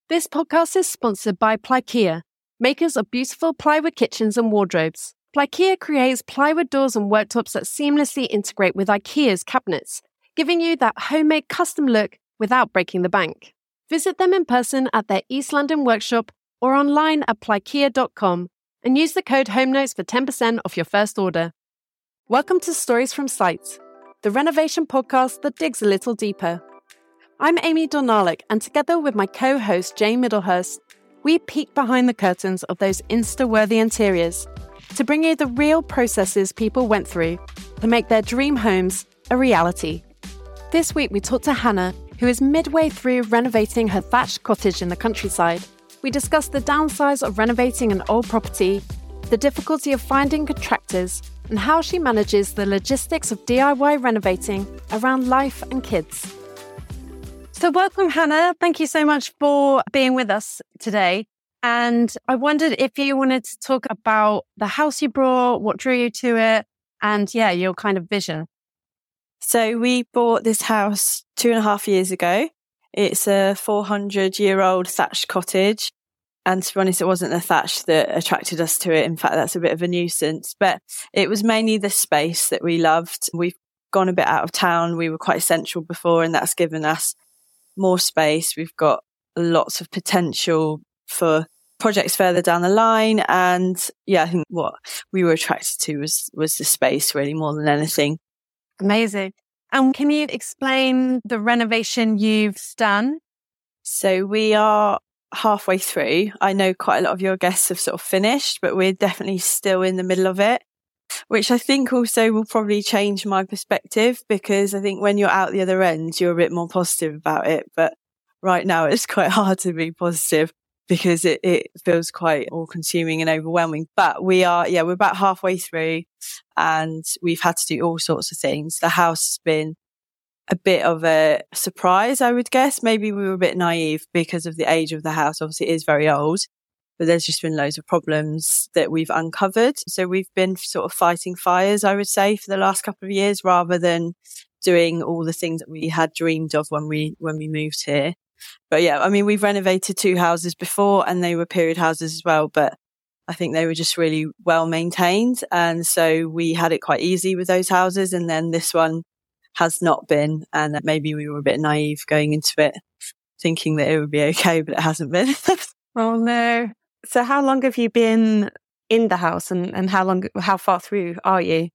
This podcast is sponsored by Plykea, makers of beautiful plywood kitchens and wardrobes. Plykea creates plywood doors and worktops that seamlessly integrate with IKEA's cabinets, giving you that homemade custom look without breaking the bank. Visit them in person at their East London workshop or online at plykea.com and use the code HOMENOTES for 10% off your first order. Welcome to Stories from Sight, the renovation podcast that digs a little deeper. I'm Amy Dornalic, and together with my co-host Jane Middlehurst, we peek behind the curtains of those Insta-worthy interiors to bring you the real processes people went through to make their dream homes a reality. This week we talked to Hannah, who is midway through renovating her thatched cottage in the countryside. We discussed the downsides of renovating an old property, the difficulty of finding contractors, and how she manages the logistics of DIY renovating around life and kids. So welcome, Hannah. Thank you so much for being with us today. And I wondered if you wanted to talk about the house you brought, what drew you to it, and your kind of vision. So we bought this house 2.5 years ago. It's a 400-year-old thatched cottage. And to be honest, it wasn't the thatch that attracted us to it. In fact, that's a bit of a nuisance. But it was mainly the space that we loved. We've gone a bit out of town. We were quite central before, and that's given us more space. We've got lots of potential for projects further down the line. And I think what we were attracted to was the space really more than anything. Amazing. And can you explain the renovation you've done? So we are halfway through. I know quite a lot of your guests have sort of finished, but we're definitely still in the middle of it, which I think also will probably change my perspective, because I think when you're out the other end, you're a bit more positive about it. But right now it's quite hard to be positive because it feels quite all consuming and overwhelming. But we're about halfway through and we've had to do all sorts of things. The house has been a bit of a surprise, I would guess. Maybe we were a bit naive because of the age of the house. Obviously it is very old, but there's just been loads of problems that we've uncovered. So we've been sort of fighting fires, I would say, for the last couple of years, rather than doing all the things that we had dreamed of when we moved here. But we've renovated 2 houses before and they were period houses as well, but I think they were just really well maintained. And so we had it quite easy with those houses. And then this one has not been. And maybe we were a bit naive going into it, thinking that it would be okay, but it hasn't been. Oh no. So how long have you been in the house and how far through are you?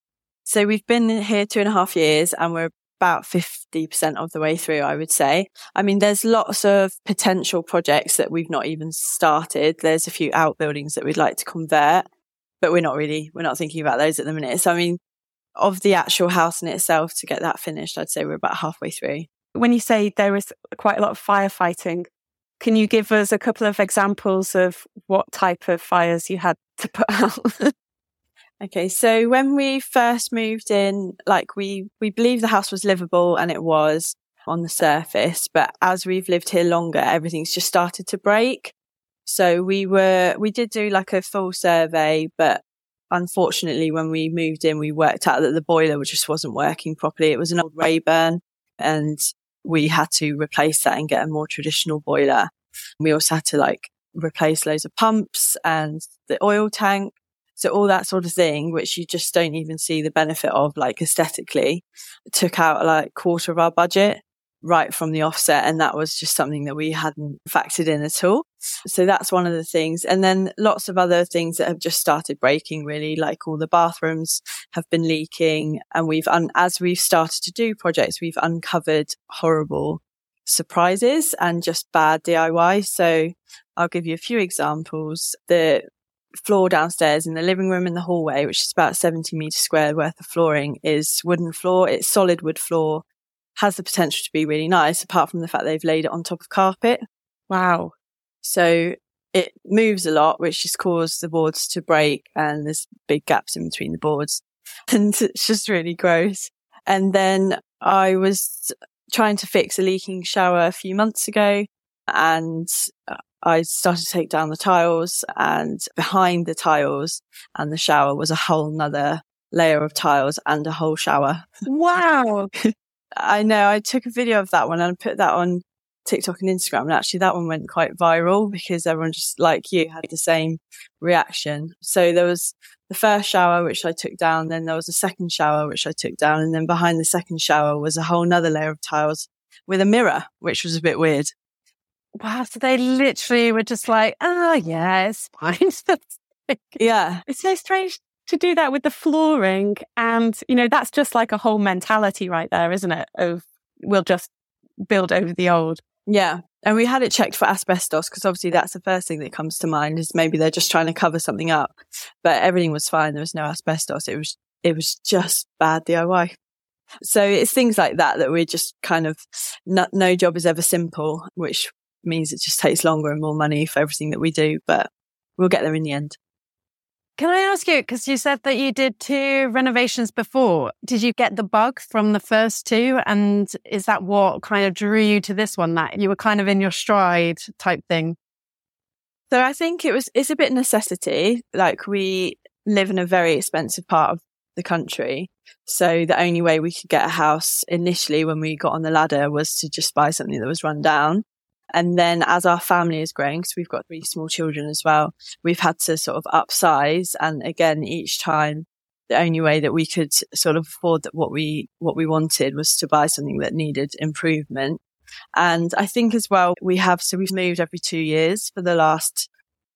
So we've been here 2.5 years and we're about 50% of the way through, I would say. I mean, there's lots of potential projects that we've not even started. There's a few outbuildings that we'd like to convert, but we're not thinking about those at the minute. So, I mean, of the actual house in itself, to get that finished, I'd say we're about halfway through. When you say there is quite a lot of firefighting, can you give us a couple of examples of what type of fires you had to put out? Okay, so when we first moved in, we believed the house was livable, and it was on the surface. But as we've lived here longer, everything's just started to break. So we did do a full survey, but unfortunately, when we moved in, we worked out that the boiler just wasn't working properly. It was an old Rayburn, and we had to replace that and get a more traditional boiler. We also had to replace loads of pumps and the oil tank. So all that sort of thing, which you just don't even see the benefit of, aesthetically, took out a quarter of our budget right from the offset. And that was just something that we hadn't factored in at all. So that's one of the things. And then lots of other things that have just started breaking, really, all the bathrooms have been leaking. And as we've started to do projects, we've uncovered horrible surprises and just bad DIY. So I'll give you a few examples. The floor downstairs in the living room and the hallway, which is about 70 meters squared worth of flooring, is wooden floor. It's solid wood floor, has the potential to be really nice, apart from the fact they've laid it on top of carpet. Wow. So it moves a lot, which has caused the boards to break, and there's big gaps in between the boards. And it's just really gross. And then I was trying to fix a leaking shower a few months ago, and I started to take down the tiles, and behind the tiles and the shower was a whole nother layer of tiles and a whole shower. Wow. I know. I took a video of that one and I put that on TikTok and Instagram, and actually that one went quite viral because everyone, just like you, had the same reaction. So there was the first shower, which I took down, then there was a second shower, which I took down, and then behind the second shower was a whole nother layer of tiles with a mirror, which was a bit weird. Wow, so they literally were just like, yeah, it's fine. Yeah. It's so strange to do that with the flooring. And, that's just like a whole mentality right there, isn't it? Of we'll just build over the old. Yeah. And we had it checked for asbestos because obviously that's the first thing that comes to mind, is maybe they're just trying to cover something up. But everything was fine. There was no asbestos. It was just bad DIY. So it's things like that we're just kind of, no job is ever simple, which means it just takes longer and more money for everything that we do. But we'll get there in the end. Can I ask you, because you said that you did 2 renovations before, did you get the bug from the first 2? And is that what kind of drew you to this one, that you were kind of in your stride type thing? So I think it's a bit necessity. Like, we live in a very expensive part of the country. So the only way we could get a house initially when we got on the ladder was to just buy something that was run down. And then as our family is growing, because we've got 3 small children as well, we've had to sort of upsize. And again, each time, the only way that we could sort of afford what we wanted was to buy something that needed improvement. And I think as well, we've moved every 2 years for the last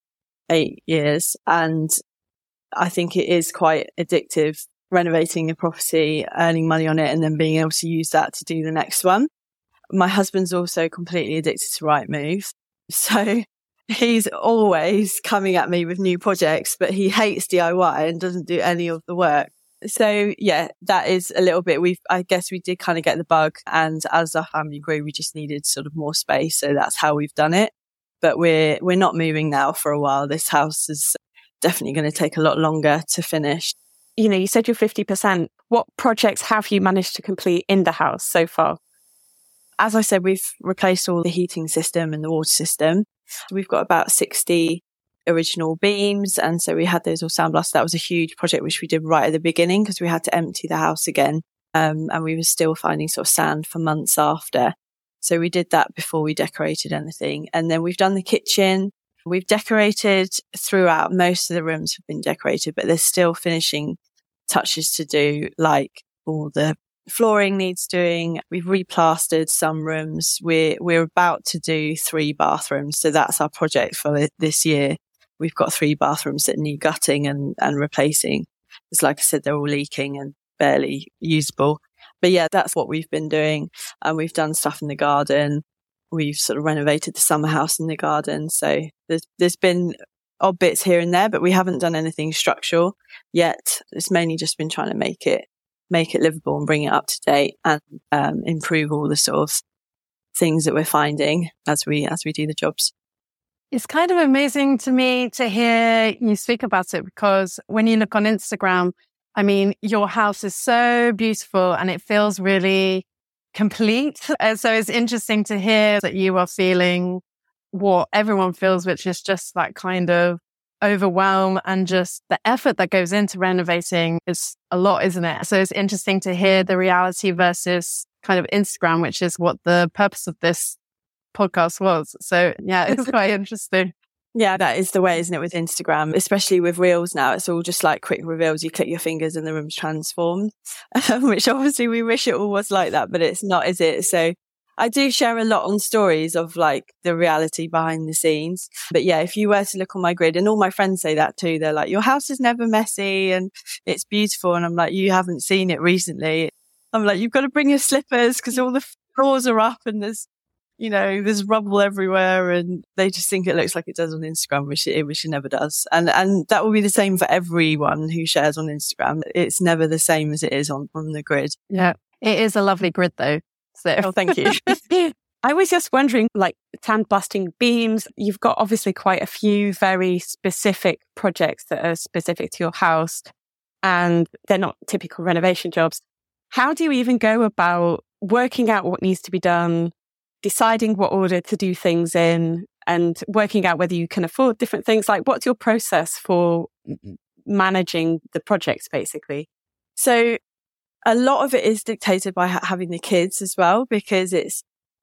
8 years. And I think it is quite addictive, renovating a property, earning money on it, and then being able to use that to do the next one. My husband's also completely addicted to Rightmove. So he's always coming at me with new projects, but he hates DIY and doesn't do any of the work. So yeah, that is a little bit, I guess we did kind of get the bug. And as our family grew, we just needed sort of more space. So that's how we've done it. But we're not moving now for a while. This house is definitely going to take a lot longer to finish. You said you're 50%. What projects have you managed to complete in the house so far? As I said, we've replaced all the heating system and the water system. We've got about 60 original beams. And so we had those all sandblasted. That was a huge project, which we did right at the beginning because we had to empty the house again. And we were still finding sort of sand for months after. So we did that before we decorated anything. And then we've done the kitchen. We've decorated throughout. Most of the rooms have been decorated, but there's still finishing touches to do, like all the flooring needs doing. We've replastered some rooms. We're about to do 3 bathrooms. So that's our project for this year. We've got 3 bathrooms that need gutting and replacing. Because like I said, they're all leaking and barely usable. But yeah, that's what we've been doing. And we've done stuff in the garden. We've sort of renovated the summer house in the garden. So there's been odd bits here and there, but we haven't done anything structural yet. It's mainly just been trying to make it livable and bring it up to date and improve all the sort of things that we're finding as we do the jobs. It's kind of amazing to me to hear you speak about it, because when you look on Instagram, I mean, your house is so beautiful and it feels really complete. So it's interesting to hear that you are feeling what everyone feels, which is just that kind of overwhelm, and just the effort that goes into renovating is a lot, isn't it? So it's interesting to hear the reality versus kind of Instagram, which is what the purpose of this podcast was. So yeah, it's quite interesting. Yeah, that is the way, isn't it, with Instagram, especially with Reels now. It's all just like quick reveals. You click your fingers and the room's transformed, which obviously we wish it all was like that, but it's not, is it? So I do share a lot on stories of like the reality behind the scenes. But yeah, if you were to look on my grid, and all my friends say that too, they're like, your house is never messy and it's beautiful. And I'm like, you haven't seen it recently. I'm like, you've got to bring your slippers because all the floors are up and there's rubble everywhere, and they just think it looks like it does on Instagram, which it never does. And that will be the same for everyone who shares on Instagram. It's never the same as it is on the grid. Yeah, it is a lovely grid though. So. Oh, thank you. I was just wondering, like sandblasting beams, you've got obviously quite a few very specific projects that are specific to your house, and they're not typical renovation jobs. How do you even go about working out what needs to be done, deciding what order to do things in, and working out whether you can afford different things? Like, what's your process for managing the projects, basically? So a lot of it is dictated by having the kids as well, because it's,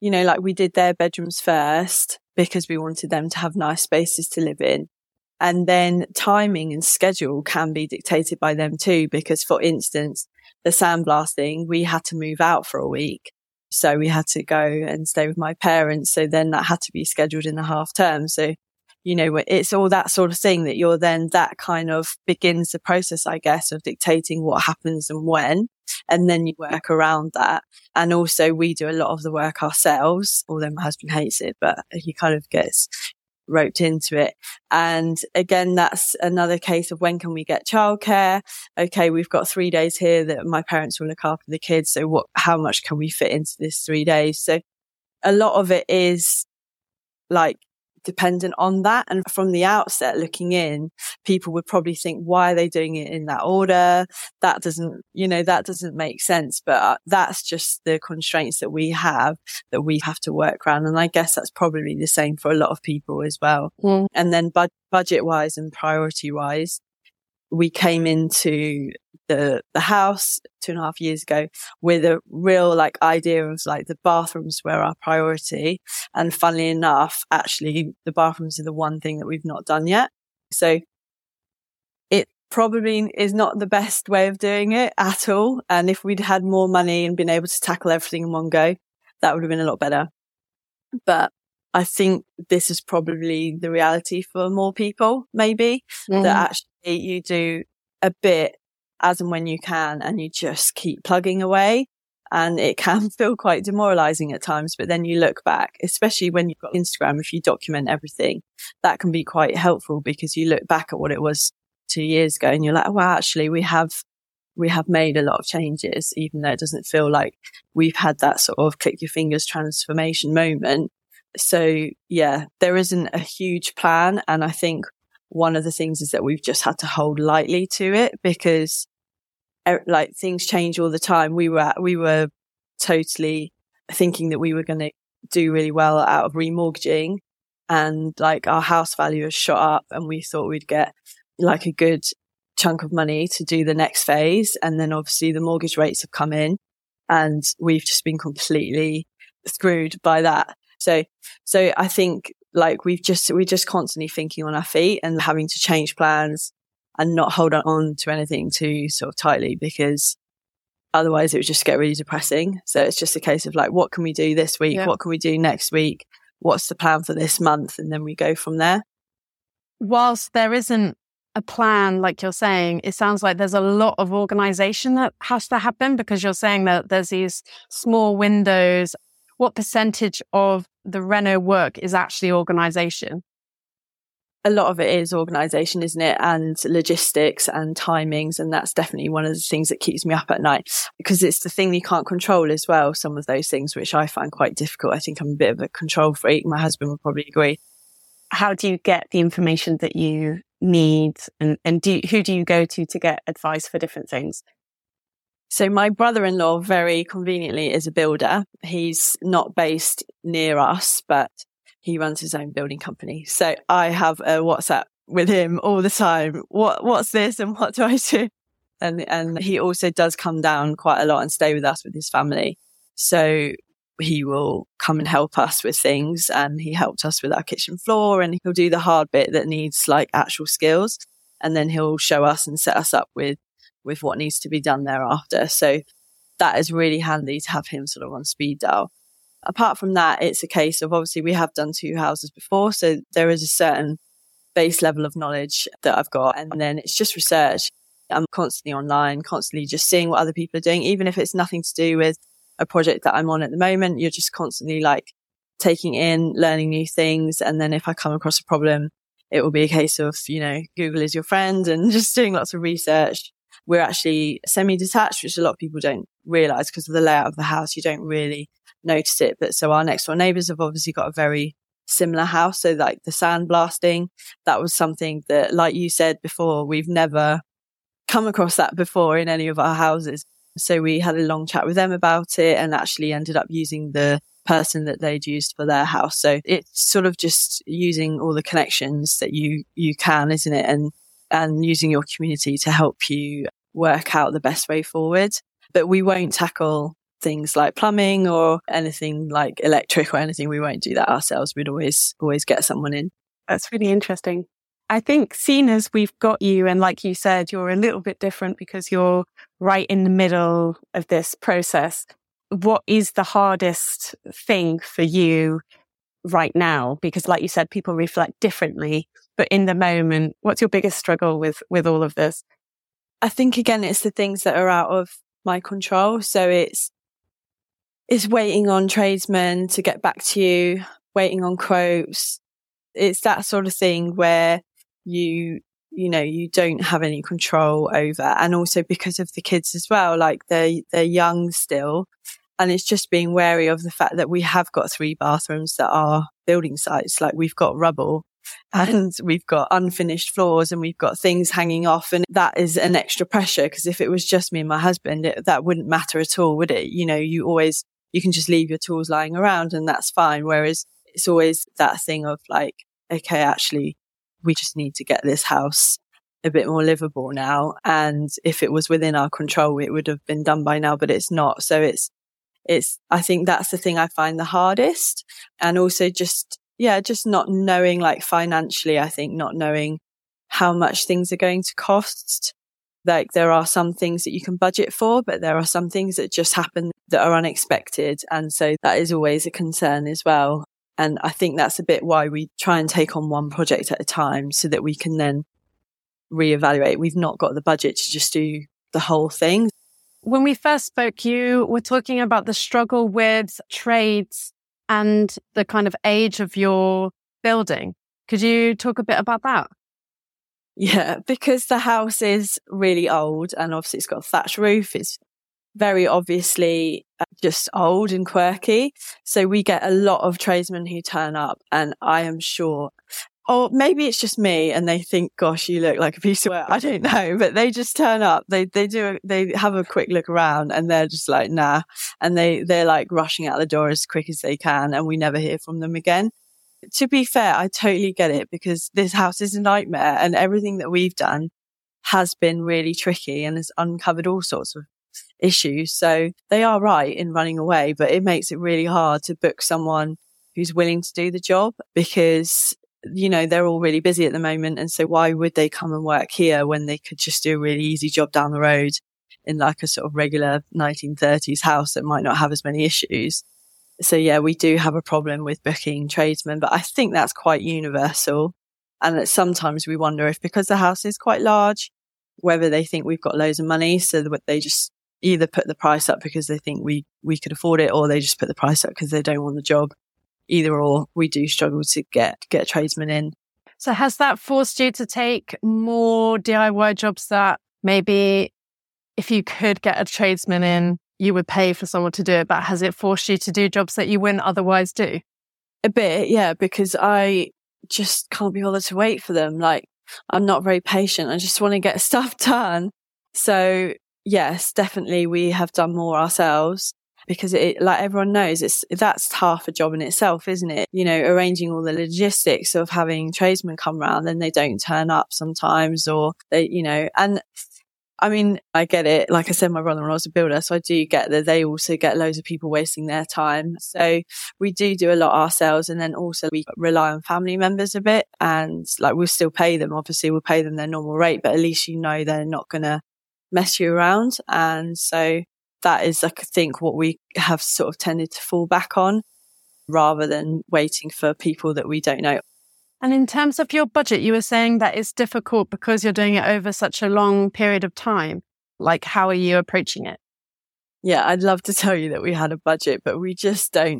like we did their bedrooms first because we wanted them to have nice spaces to live in. And then timing and schedule can be dictated by them too, because for instance, the sandblasting, we had to move out for a week. So we had to go and stay with my parents. So then that had to be scheduled in the half term. So, it's all that sort of thing that kind of begins the process, I guess, of dictating what happens and when. And then you work around that. And also we do a lot of the work ourselves, although my husband hates it, but he kind of gets roped into it. And again, that's another case of when can we get childcare? Okay, we've got 3 days here that my parents will look after the kids. So how much can we fit into this 3 days? So a lot of it is like dependent on that. And from the outset looking in, people would probably think, why are they doing it in that order? That doesn't make sense. But that's just the constraints that we have to work around. And I guess that's probably the same for a lot of people as well. Mm. And then budget wise and priority wise, we came into the house 2.5 years ago with a real idea of the bathrooms were our priority. And funnily enough, actually the bathrooms are the one thing that we've not done yet. So it probably is not the best way of doing it at all. And if we'd had more money and been able to tackle everything in one go, that would have been a lot better. But I think this is probably the reality for more people, maybe, that actually you do a bit as and when you can, and you just keep plugging away. And it can feel quite demoralizing at times, but then you look back, especially when you've got Instagram, if you document everything, that can be quite helpful because you look back at what it was 2 years ago and you're like, oh, wow, actually we have made a lot of changes, even though it doesn't feel like we've had that sort of click your fingers transformation moment. So yeah, there isn't a huge plan. And I think one of the things is that we've just had to hold lightly to it because things change all the time. We were totally thinking that we were going to do really well out of remortgaging, and our house value has shot up and we thought we'd get a good chunk of money to do the next phase. And then obviously the mortgage rates have come in and we've just been completely screwed by that. So I think we're just constantly thinking on our feet and having to change plans and not hold on to anything too sort of tightly, because otherwise it would just get really depressing. So it's just a case of what can we do this week? Yeah. What can we do next week? What's the plan for this month? And then we go from there. Whilst there isn't a plan, like you're saying, it sounds like there's a lot of organization that has to happen, because you're saying that there's these small windows. What percentage of the reno work is actually organization? A lot of it is organization, isn't it? And logistics and timings. And that's definitely one of the things that keeps me up at night, because it's the thing you can't control as well. Some of those things, which I find quite difficult. I think I'm a bit of a control freak. My husband would probably agree. How do you get the information that you need? And who do you go to get advice for different things? So my brother-in-law, very conveniently, is a builder. He's not based near us, but he runs his own building company. So I have a WhatsApp with him all the time. What's this and what do I do? And he also does come down quite a lot and stay with us with his family. So he will come and help us with things, and he helped us with our kitchen floor, and he'll do the hard bit that needs actual skills. And then he'll show us and set us up with what needs to be done thereafter. So that is really handy to have him sort of on speed dial. Apart from that, it's a case of, obviously we have done 2 houses before, so there is a certain base level of knowledge that I've got, and then it's just research. I'm constantly online, constantly just seeing what other people are doing, even if it's nothing to do with a project that I'm on at the moment. You're just constantly taking in, learning new things. And then if I come across a problem, it will be a case of, Google is your friend, and just doing lots of research. We're actually semi-detached, which a lot of people don't realize because of the layout of the house. You don't really notice it. But so our next door neighbours have obviously got a very similar house. So the sandblasting, that was something that, like you said before, we've never come across that before in any of our houses. So we had a long chat with them about it and actually ended up using the person that they'd used for their house. So it's sort of just using all the connections that you can, isn't it? And using your community to help you work out the best way forward. But we won't tackle things like plumbing or anything like electric or anything, we won't do that ourselves. We'd always get someone in. That's really interesting. I think seeing as we've got you, and like you said, you're a little bit different because you're right in the middle of this process. What is the hardest thing for you right now? Because like you said, people reflect differently, but in the moment, what's your biggest struggle with all of this? I think, again, it's the things that are out of my control. So it's waiting on tradesmen to get back to you, waiting on quotes. It's that sort of thing where you don't have any control over. And also because of the kids as well, like they're young still. And it's just being wary of the fact that we have got 3 bathrooms that are building sites. Like we've got rubble and we've got unfinished floors and we've got things hanging off. And that is an extra pressure, because if it was just me and my husband, that wouldn't matter at all, would it? You can just leave your tools lying around and that's fine. Whereas it's always that thing of like, okay, actually, we just need to get this house a bit more livable now. And if it was within our control, it would have been done by now, but it's not. So I think that's the thing I find the hardest. And also just not knowing, like financially, I think not knowing how much things are going to cost. Like there are some things that you can budget for, but there are some things that just happen that are unexpected. And so that is always a concern as well. And I think that's a bit why we try and take on one project at a time so that we can then reevaluate. We've not got the budget to just do the whole thing. When we first spoke, you were talking about the struggle with trades and the kind of age of your building. Could you talk a bit about that? Yeah, because the house is really old and obviously it's got a thatched roof. It's very obviously just old and quirky. So we get a lot of tradesmen who turn up, and I am sure, or maybe it's just me and they think, gosh, you look like a piece of work. I don't know, but they just turn up. They have a quick look around and they're just like, nah. And they're like rushing out the door as quick as they can, and we never hear from them again. To be fair, I totally get it, because this house is a nightmare and everything that we've done has been really tricky and has uncovered all sorts of issues. So they are right in running away, but it makes it really hard to book someone who's willing to do the job, because, they're all really busy at the moment. And so why would they come and work here when they could just do a really easy job down the road in like a sort of regular 1930s house that might not have as many issues? So yeah, we do have a problem with booking tradesmen, but I think that's quite universal. And that sometimes we wonder if, because the house is quite large, whether they think we've got loads of money, so that they just either put the price up because they think we could afford it, or they just put the price up because they don't want the job. Either or, we do struggle to get tradesmen in. So has that forced you to take more DIY jobs that maybe if you could get a tradesman in, you would pay for someone to do it, but has it forced you to do jobs that you wouldn't otherwise do? A bit, yeah, because I just can't be bothered to wait for them. Like, I'm not very patient. I just want to get stuff done. So yes, definitely we have done more ourselves, because it, like everyone knows, that's half a job in itself, isn't it? Arranging all the logistics of having tradesmen come round and they don't turn up sometimes, or they, and I mean, I get it. Like I said, my brother-in-law's a builder, so I do get that they also get loads of people wasting their time. So we do a lot ourselves, and then also we rely on family members a bit, and like we'll still pay them. Obviously, we'll pay them their normal rate, but at least they're not going to mess you around. And so that is, I think, what we have sort of tended to fall back on, rather than waiting for people that we don't know. And in terms of your budget, you were saying that it's difficult because you're doing it over such a long period of time. Like, how are you approaching it? Yeah, I'd love to tell you that we had a budget, but we just don't.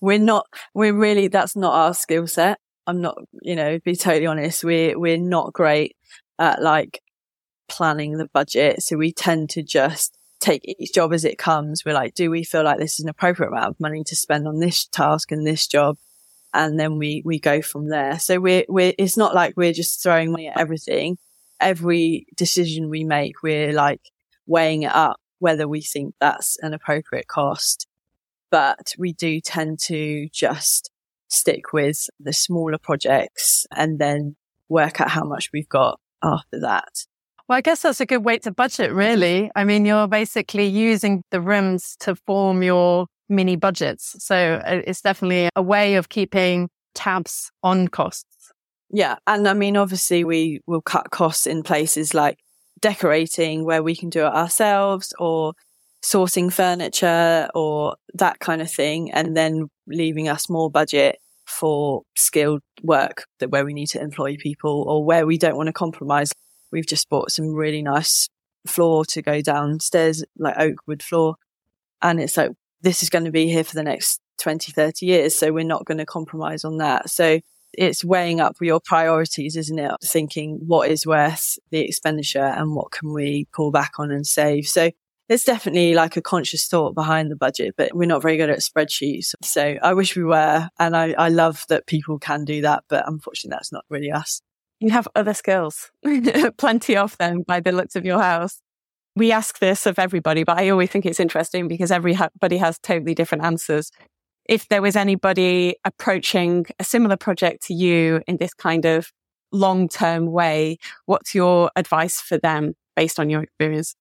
That's not our skill set. I'm not, be totally honest, we're not great at like planning the budget. So we tend to just take each job as it comes. We're like, do we feel like this is an appropriate amount of money to spend on this task and this job? And then we go from there. So it's not like we're just throwing money at everything. Every decision we make, we're like weighing it up, whether we think that's an appropriate cost. But we do tend to just stick with the smaller projects and then work out how much we've got after that. Well, I guess that's a good way to budget, really. I mean, you're basically using the rooms to form your mini budgets. So it's definitely a way of keeping tabs on costs. Yeah. And I mean, obviously we will cut costs in places like decorating where we can do it ourselves, or sourcing furniture or that kind of thing, and then leaving us more budget for skilled work that where we need to employ people or where we don't want to compromise. We've just bought some really nice floor to go downstairs, like oak wood floor. And it's like, this is going to be here for the next 20, 30 years. So we're not going to compromise on that. So it's weighing up your priorities, isn't it? Thinking what is worth the expenditure and what can we pull back on and save. So it's definitely like a conscious thought behind the budget, but we're not very good at spreadsheets. So I wish we were. And I love that people can do that, but unfortunately that's not really us. You have other skills, plenty of them by the looks of your house. We ask this of everybody, but I always think it's interesting because everybody has totally different answers. If there was anybody approaching a similar project to you in this kind of long-term way, what's your advice for them based on your experience?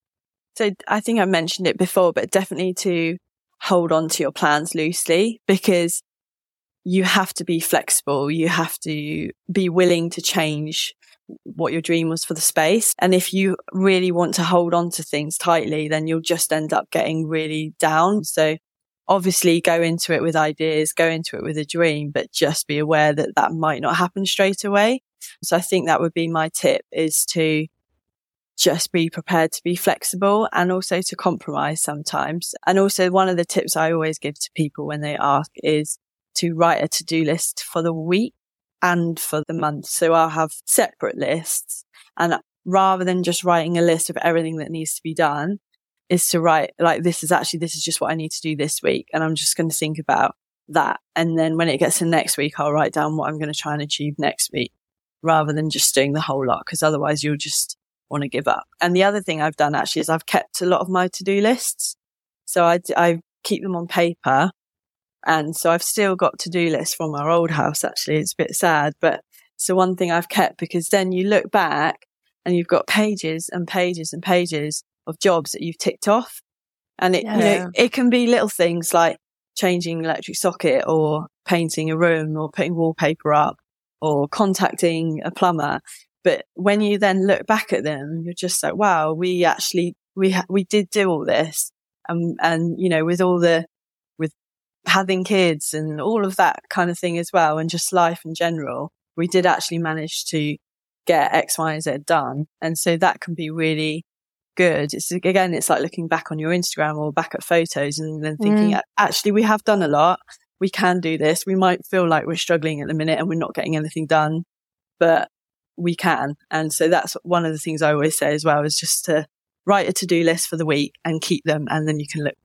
So I think I mentioned it before, but definitely to hold on to your plans loosely, because you have to be flexible. You have to be willing to change what your dream was for the space. And if you really want to hold on to things tightly, then you'll just end up getting really down. So obviously go into it with ideas, go into it with a dream, but just be aware that that might not happen straight away. So I think that would be my tip, is to just be prepared to be flexible and also to compromise sometimes. And also one of the tips I always give to people when they ask is to write a to-do list for the week and for the month. So I'll have separate lists, and rather than just writing a list of everything that needs to be done, is to write like, this is just what I need to do this week. And I'm just going to think about that. And then when it gets to next week, I'll write down what I'm going to try and achieve next week, rather than just doing the whole lot, because otherwise you'll just want to give up. And the other thing I've done actually is I've kept a lot of my to-do lists. So I keep them on paper. And so I've still got to-do lists from our old house, actually. It's a bit sad, but it's the one thing I've kept, because then you look back and you've got pages and pages and pages of jobs that you've ticked off. And it can be little things like changing electric socket or painting a room or putting wallpaper up or contacting a plumber. But when you then look back at them, you're just like, wow, we did do all this. And, you know, with having kids and all of that kind of thing as well, and just life in general, we did actually manage to get X, Y, and Z done. And so that can be really good. It's like looking back on your Instagram or back at photos and then thinking, actually, we have done a lot. We can do this. We might feel like we're struggling at the minute and we're not getting anything done, but we can. And so that's one of the things I always say as well, is just to write a to-do list for the week and keep them, and then you can look.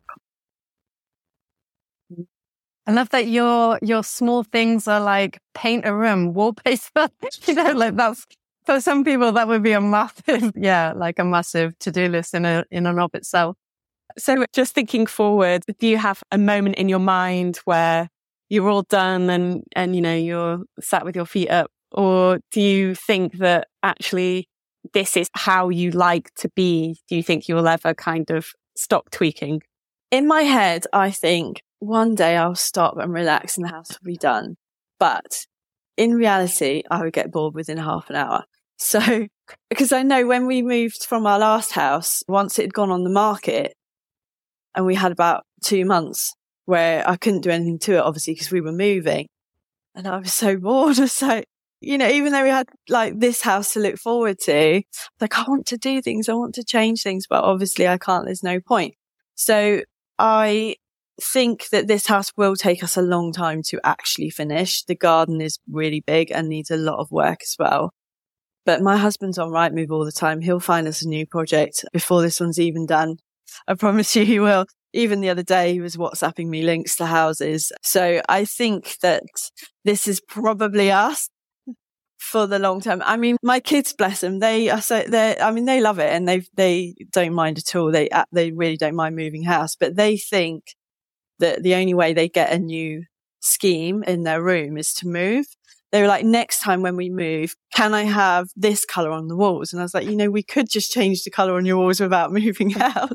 I love that your small things are like paint a room, wallpaper. You know, like that's, for some people that would be a massive, like a massive to-do list in and of itself. So just thinking forward, do you have a moment in your mind where you're all done and you know, you're sat with your feet up? Or do you think that actually this is how you like to be? Do you think you'll ever kind of stop tweaking? In my head, I think one day I'll stop and relax and the house will be done. But in reality, I would get bored within half an hour. So, because I know when we moved from our last house, once it had gone on the market, and we had about 2 months where I couldn't do anything to it, obviously, because we were moving. And I was so bored. So, you know, even though we had like this house to look forward to, like, I want to do things, I want to change things, but obviously I can't, there's no point. So I think that this house will take us a long time to actually finish. The garden is really big and needs a lot of work as well. But my husband's on Rightmove all the time. He'll find us a new project before this one's even done. I promise you he will. Even the other day, he was WhatsApping me links to houses. So I think that this is probably us for the long term. I mean, my kids, bless them, they love it and they don't mind at all. They really don't mind moving house, but they think that the only way they get a new scheme in their room is to move. they were like, next time when we move, can I have this colour on the walls? And I was like, we could just change the colour on your walls without moving house.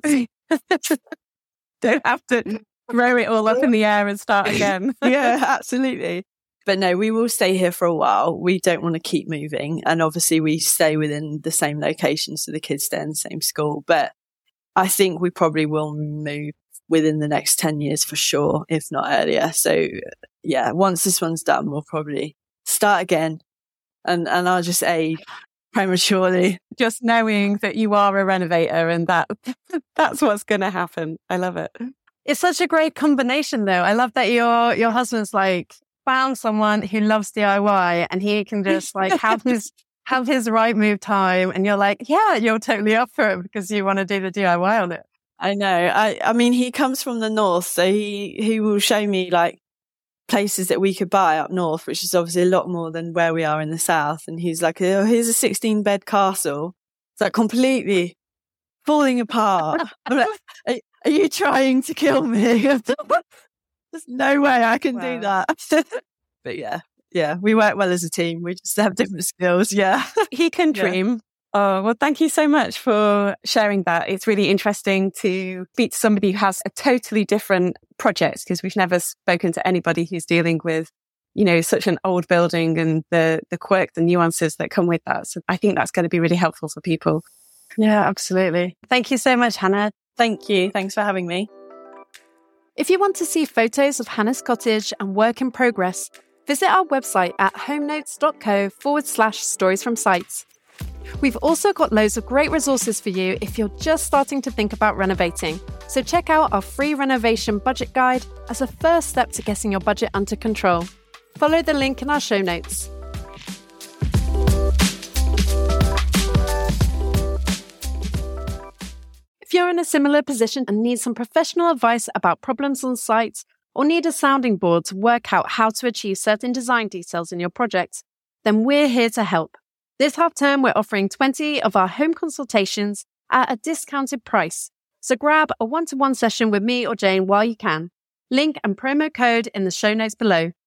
Don't have to throw it all up in the air and start again. Yeah, absolutely. But no, we will stay here for a while. We don't want to keep moving. And obviously we stay within the same location, so the kids stay in the same school. But I think we probably will move within the next 10 years for sure, if not earlier. So yeah, once this one's done, we'll probably start again. And I'll just age prematurely. Just knowing that you are a renovator and that's what's going to happen. I love it. It's such a great combination though. I love that your husband's like found someone who loves DIY and he can just like have his right move time, and you're like, yeah, you're totally up for it because you want to do the DIY on it. I know. I mean, he comes from the north, so he will show me like places that we could buy up north, which is obviously a lot more than where we are in the south. And he's like, oh, here's a 16-bed castle. It's like completely falling apart. I'm like, are you trying to kill me? There's no way I can do that. But yeah, we work well as a team. We just have different skills. Yeah. He can dream. Oh, well, thank you so much for sharing that. It's really interesting to speak to somebody who has a totally different project, because we've never spoken to anybody who's dealing with, such an old building and the quirks and nuances that come with that. So I think that's going to be really helpful for people. Yeah, absolutely. Thank you so much, Hannah. Thank you. Thanks for having me. If you want to see photos of Hannah's cottage and work in progress, visit our website at homenotes.co/stories from sites. We've also got loads of great resources for you if you're just starting to think about renovating. So check out our free renovation budget guide as a first step to getting your budget under control. Follow the link in our show notes. If you're in a similar position and need some professional advice about problems on site, or need a sounding board to work out how to achieve certain design details in your project, then we're here to help. This half term, we're offering 20 of our home consultations at a discounted price. So grab a one-to-one session with me or Jane while you can. Link and promo code in the show notes below.